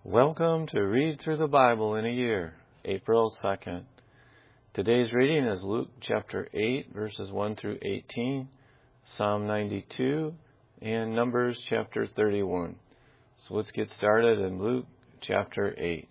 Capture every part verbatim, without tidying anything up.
Welcome to Read Through the Bible in a Year, April second. Today's reading is Luke chapter eight, verses one through eighteen, Psalm ninety-two, and Numbers chapter thirty-one. So let's get started in Luke chapter eight.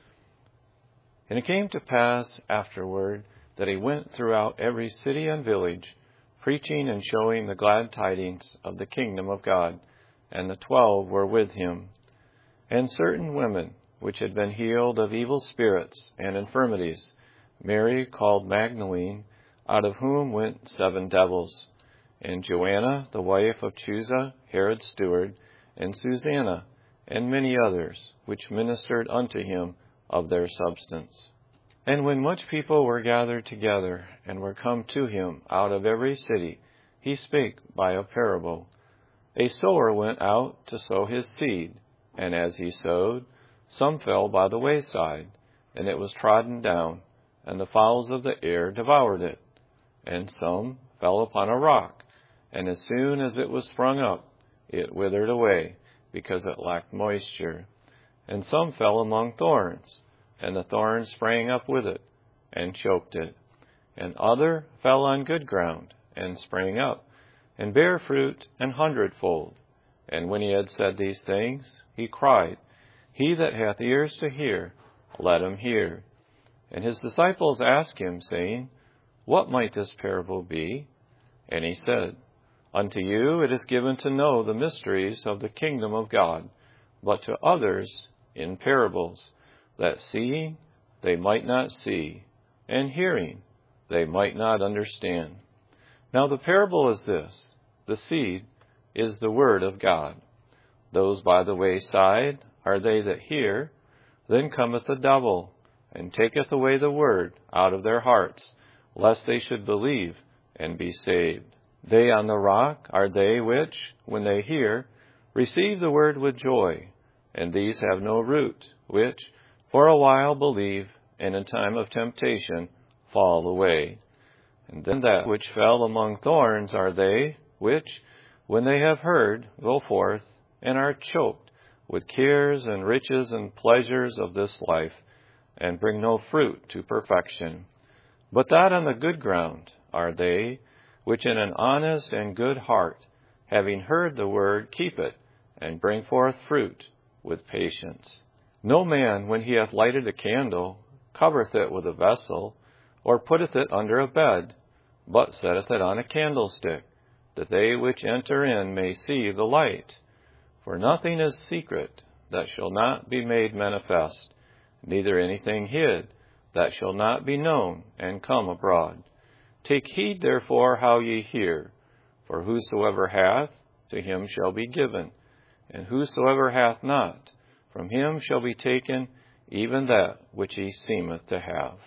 And it came to pass afterward that he went throughout every city and village, preaching and showing the glad tidings of the kingdom of God, and the twelve were with him. And certain women, which had been healed of evil spirits and infirmities, Mary called Magdalene, out of whom went seven devils, and Joanna, the wife of Chuza, Herod's steward, and Susanna, and many others, which ministered unto him of their substance. And when much people were gathered together, and were come to him out of every city, he spake by a parable. A sower went out to sow his seed. And as he sowed, some fell by the wayside, and it was trodden down, and the fowls of the air devoured it. And some fell upon a rock, and as soon as it was sprung up, it withered away, because it lacked moisture. And some fell among thorns, and the thorns sprang up with it, and choked it. And other fell on good ground, and sprang up, and bare fruit an hundredfold. And when he had said these things, he cried, He that hath ears to hear, let him hear. And his disciples asked him, saying, What might this parable be? And he said, Unto you it is given to know the mysteries of the kingdom of God, but to others in parables, that seeing they might not see, and hearing they might not understand. Now the parable is this: the seed is the word of God. Those by the wayside are they that hear. Then cometh the devil, and taketh away the word out of their hearts, lest they should believe and be saved. They on the rock are they which, when they hear, receive the word with joy. And these have no root, which for a while believe, and in time of temptation fall away. And then that which fell among thorns are they which, when they have heard, go forth, and are choked with cares and riches and pleasures of this life, and bring no fruit to perfection. But that on the good ground are they, which in an honest and good heart, having heard the word, keep it, and bring forth fruit with patience. No man, when he hath lighted a candle, covereth it with a vessel, or putteth it under a bed, but setteth it on a candlestick, that they which enter in may see the light. For nothing is secret that shall not be made manifest, neither anything hid that shall not be known and come abroad. Take heed therefore how ye hear, for whosoever hath, to him shall be given, and whosoever hath not, from him shall be taken even that which he seemeth to have.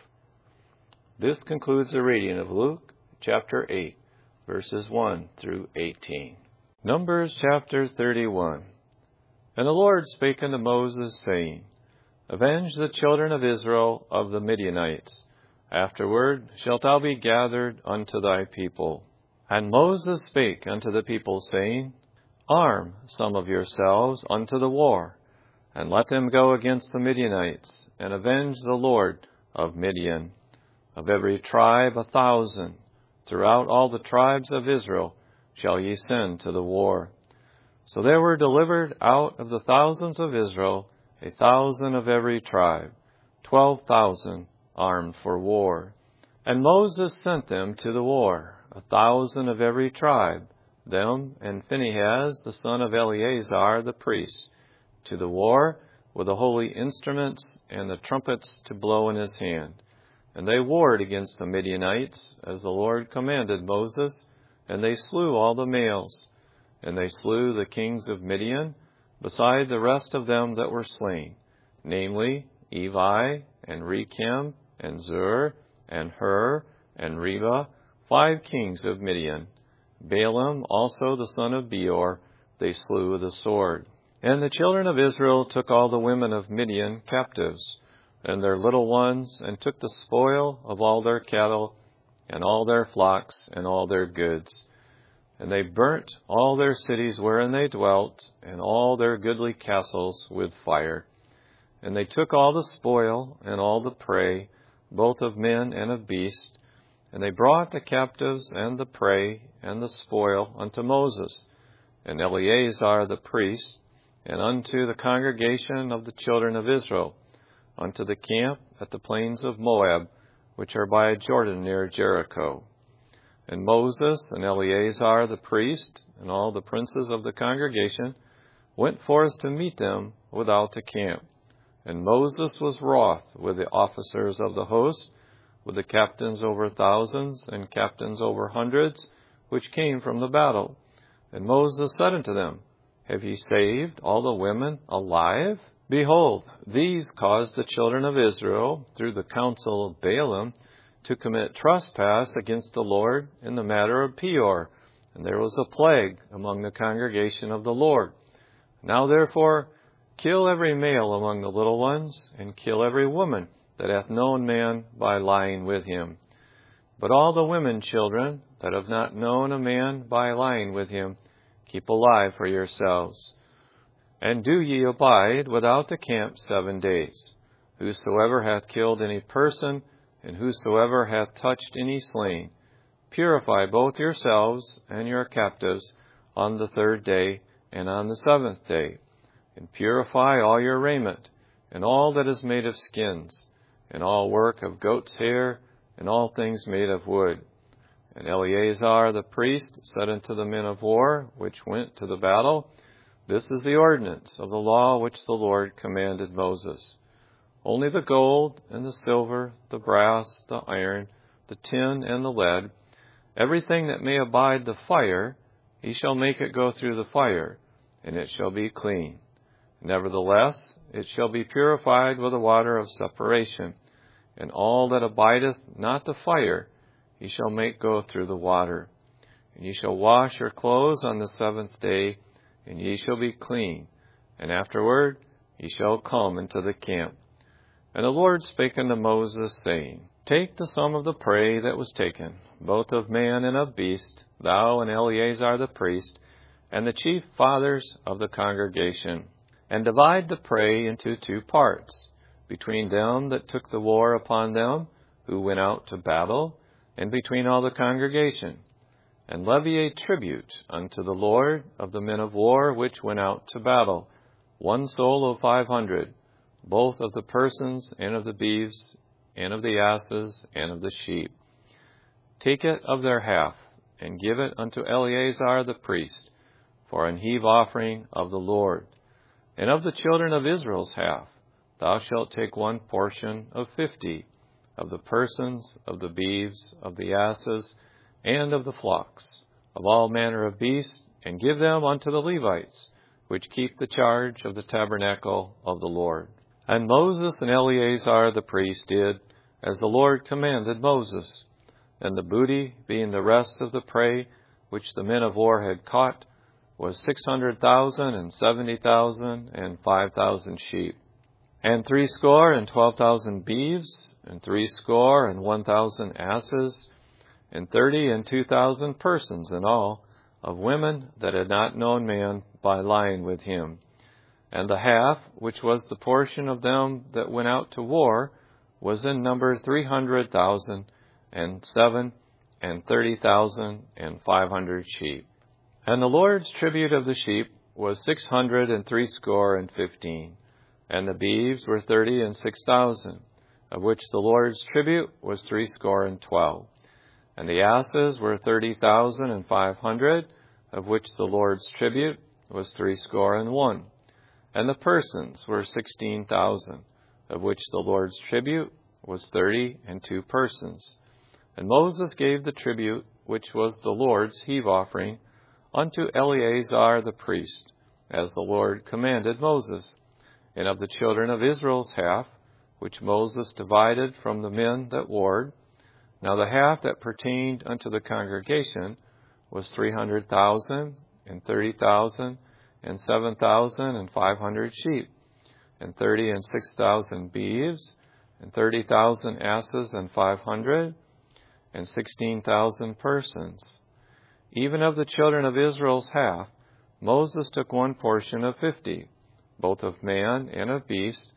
This concludes the reading of Luke chapter eight. Verses one through eighteen. Numbers chapter thirty-one. And the Lord spake unto Moses, saying, Avenge the children of Israel of the Midianites. Afterward shalt thou be gathered unto thy people. And Moses spake unto the people, saying, Arm some of yourselves unto the war, and let them go against the Midianites, and avenge the Lord of Midian. Of every tribe a thousand, throughout all the tribes of Israel shall ye send to the war. So there were delivered out of the thousands of Israel a thousand of every tribe, twelve thousand armed for war. And Moses sent them to the war, a thousand of every tribe, them and Phinehas the son of Eleazar the priest, to the war with the holy instruments and the trumpets to blow in his hand. And they warred against the Midianites, as the Lord commanded Moses, and they slew all the males. And they slew the kings of Midian, beside the rest of them that were slain, namely Evi, and Rechem, and Zur, and Hur, and Reba, five kings of Midian. Balaam also the son of Beor they slew with the sword. And the children of Israel took all the women of Midian captives, and their little ones, and took the spoil of all their cattle, and all their flocks, and all their goods. And they burnt all their cities wherein they dwelt, and all their goodly castles with fire. And they took all the spoil and all the prey, both of men and of beasts, and they brought the captives and the prey and the spoil unto Moses, and Eleazar the priest, and unto the congregation of the children of Israel, unto the camp at the plains of Moab, which are by Jordan near Jericho. And Moses and Eleazar the priest, and all the princes of the congregation, went forth to meet them without the camp. And Moses was wroth with the officers of the host, with the captains over thousands and captains over hundreds, which came from the battle. And Moses said unto them, Have ye saved all the women alive? Behold, these caused the children of Israel, through the counsel of Balaam, to commit trespass against the Lord in the matter of Peor. And there was a plague among the congregation of the Lord. Now therefore, kill every male among the little ones, and kill every woman that hath known man by lying with him. But all the women children that have not known a man by lying with him, keep alive for yourselves. And do ye abide without the camp seven days. Whosoever hath killed any person, and whosoever hath touched any slain, purify both yourselves and your captives on the third day and on the seventh day. And purify all your raiment, and all that is made of skins, and all work of goat's hair, and all things made of wood. And Eleazar the priest said unto the men of war, which went to the battle, This is the ordinance of the law which the Lord commanded Moses. Only the gold, and the silver, the brass, the iron, the tin, and the lead, everything that may abide the fire, he shall make it go through the fire, and it shall be clean. Nevertheless, it shall be purified with the water of separation, and all that abideth not the fire, ye shall make go through the water. And ye shall wash your clothes on the seventh day, and ye shall be clean, and afterward ye shall come into the camp. And the Lord spake unto Moses, saying, Take the sum of the prey that was taken, both of man and of beast, thou and Eleazar the priest, and the chief fathers of the congregation, and divide the prey into two parts, between them that took the war upon them, who went out to battle, and between all the congregation. And levy a tribute unto the Lord of the men of war which went out to battle, one soul of five hundred, both of the persons and of the beeves, and of the asses, and of the sheep. Take it of their half, and give it unto Eleazar the priest, for an heave offering of the Lord. And of the children of Israel's half, thou shalt take one portion of fifty, of the persons, of the beeves, of the asses, and of the flocks, of all manner of beasts, and give them unto the Levites, which keep the charge of the tabernacle of the Lord. And Moses and Eleazar the priest did as the Lord commanded Moses. And the booty, being the rest of the prey which the men of war had caught, was six hundred thousand and seventy thousand and five thousand sheep, and threescore and twelve thousand beeves, and threescore and one thousand asses, and thirty and two thousand persons in all, of women that had not known man by lying with him. And the half, which was the portion of them that went out to war, was in number three hundred thousand, and seven and thirty thousand and five hundred sheep. And the Lord's tribute of the sheep was six hundred and threescore and fifteen, and the beeves were thirty and six thousand, of which the Lord's tribute was threescore and twelve. And the asses were thirty thousand and five hundred, of which the Lord's tribute was threescore and one. And the persons were sixteen thousand, of which the Lord's tribute was thirty and two persons. And Moses gave the tribute, which was the Lord's heave offering, unto Eleazar the priest, as the Lord commanded Moses. And of the children of Israel's half, which Moses divided from the men that warred, now the half that pertained unto the congregation was three hundred thousand, and thirty thousand, and seven thousand, and five hundred sheep, and thirty and six thousand beeves, and thirty thousand asses, and five hundred, and sixteen thousand persons. Even of the children of Israel's half, Moses took one portion of fifty, both of man and of beast,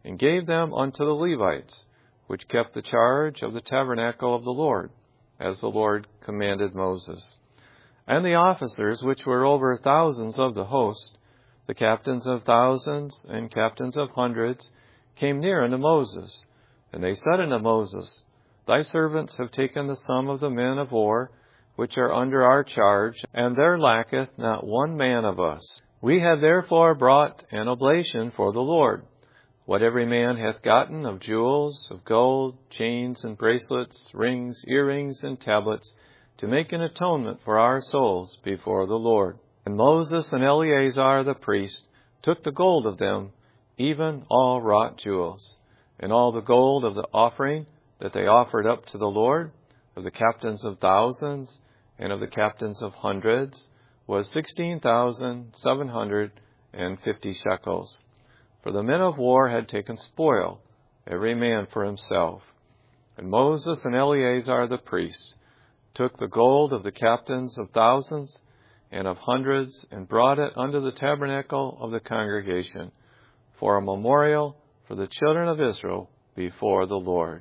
and gave them unto the Levites, which kept the charge of the tabernacle of the Lord, as the Lord commanded Moses. And the officers which were over thousands of the host, the captains of thousands and captains of hundreds, came near unto Moses. And they said unto Moses, Thy servants have taken the sum of the men of war, which are under our charge, and there lacketh not one man of us. We have therefore brought an oblation for the Lord, what every man hath gotten of jewels, of gold, chains and bracelets, rings, earrings, and tablets, to make an atonement for our souls before the Lord. And Moses and Eleazar the priest took the gold of them, even all wrought jewels, and all the gold of the offering that they offered up to the Lord, of the captains of thousands and of the captains of hundreds, was sixteen thousand seven hundred and fifty shekels. For the men of war had taken spoil, every man for himself. And Moses and Eleazar the priest took the gold of the captains of thousands and of hundreds, and brought it unto the tabernacle of the congregation, for a memorial for the children of Israel before the Lord.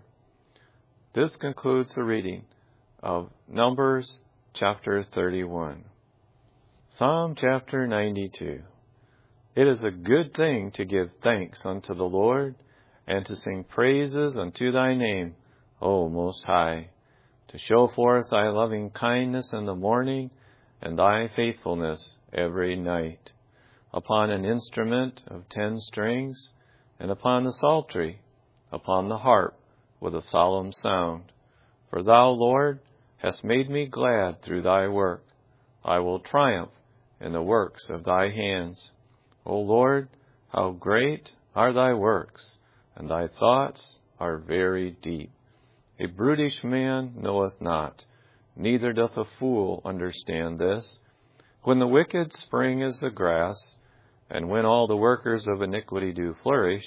This concludes the reading of Numbers chapter thirty-one. Psalm chapter ninety-two. It is a good thing to give thanks unto the Lord, and to sing praises unto thy name, O Most High, to show forth thy loving kindness in the morning, and thy faithfulness every night, upon an instrument of ten strings, and upon the psaltery, upon the harp, with a solemn sound. For thou, Lord, hast made me glad through thy work. I will triumph in the works of thy hands. O Lord, how great are thy works, and thy thoughts are very deep. A brutish man knoweth not, neither doth a fool understand this. When the wicked spring as the grass, and when all the workers of iniquity do flourish,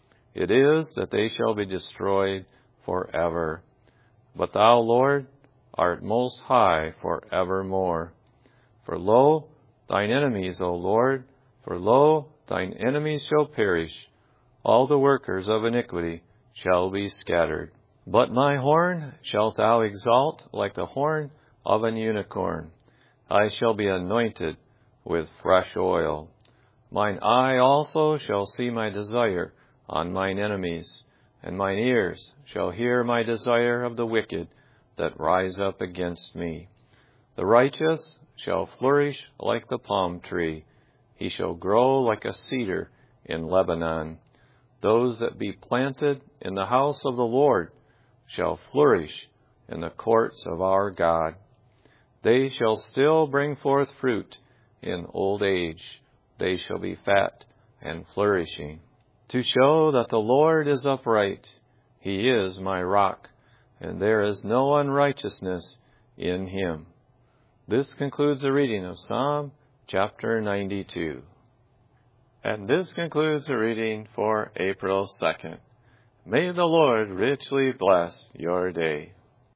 it is that they shall be destroyed forever. But thou, Lord, art most high for evermore. For lo, thine enemies, O Lord, for lo, thine enemies shall perish. All the workers of iniquity shall be scattered. But my horn shalt thou exalt like the horn of an unicorn. I shall be anointed with fresh oil. Mine eye also shall see my desire on mine enemies, and mine ears shall hear my desire of the wicked that rise up against me. The righteous shall flourish like the palm tree. He shall grow like a cedar in Lebanon. Those that be planted in the house of the Lord shall flourish in the courts of our God. They shall still bring forth fruit in old age. They shall be fat and flourishing, to show that the Lord is upright. He is my rock, and there is no unrighteousness in him. This concludes the reading of Psalm chapter ninety-two. And this concludes the reading for April second. May the Lord richly bless your day.